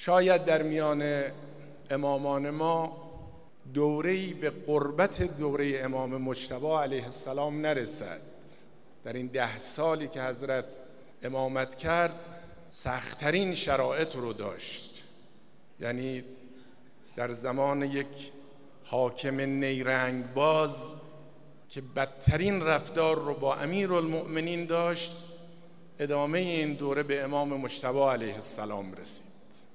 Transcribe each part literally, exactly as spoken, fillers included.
شاید در میان امامان ما دوره‌ای به قربت دوره امام مجتبی علیه السلام نرسد. در این ده سالی که حضرت امامت کرد سخت‌ترین شرایط رو داشت. یعنی در زمان یک حاکم نیرنگ باز که بدترین رفتار رو با امیرالمؤمنین داشت، ادامه این دوره به امام مجتبی علیه السلام رسید.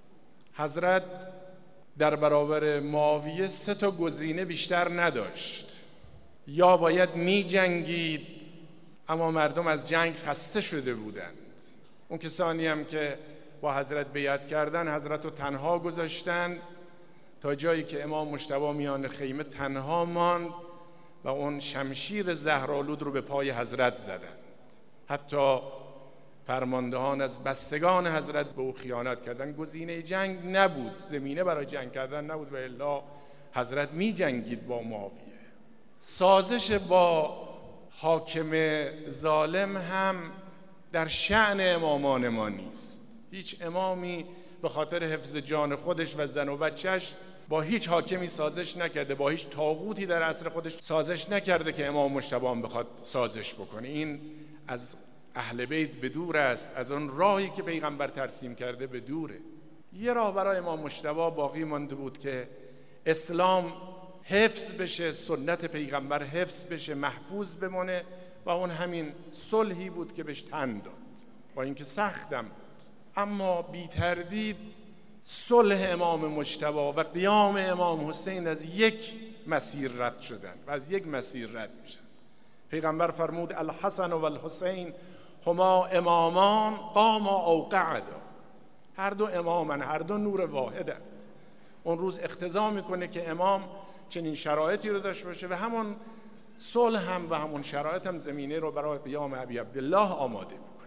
حضرت در برابر معاویه سه تا گزینه بیشتر نداشت. یا باید می جنگید، اما مردم از جنگ خسته شده بودند. اون کسانی هم که با حضرت بیعت کردن حضرت رو تنها گذاشتند تا جایی که امام مجتبی میان خیمه تنها ماند و اون شمشیر زهرآلود رو به پای حضرت زدند. حتی فرماندهان از بستگان حضرت به او خیانت کردن. گزینه جنگ نبود، زمینه برای جنگ کردن نبود و الا حضرت می جنگید با معاویه. سازش با حاکم ظالم هم در شأن امامان ما نیست. هیچ امامی به خاطر حفظ جان خودش و زن و بچهش با هیچ حاکمی سازش نکرده، با هیچ طاغوتی در عصر خودش سازش نکرده که امام مجتبی هم بخواد سازش بکنه. این از اهل بیت به دور است، از اون راهی که پیغمبر ترسیم کرده به دوره. یه راه برای امام مجتبی باقی مانده بود که اسلام حفظ بشه، سنت پیغمبر حفظ بشه، محفوظ بمونه و اون همین صلحی بود که بهش تن داد، با اینکه سختم بود. اما بی تردید صلح امام مجتبی و قیام امام حسین از یک مسیر رد شدن و از یک مسیر رد میشن. پیغمبر فرمود الحسن و الحسین هما امامان قاما او قعدا. هر دو امامن، هر دو نور واحدند. اون روز اقتضا میکنه که امام چنین شرایطی رو داشته باشه و همون صلح هم و همون شرایط هم زمینه رو برای قیام ابی عبدالله آماده میکنه.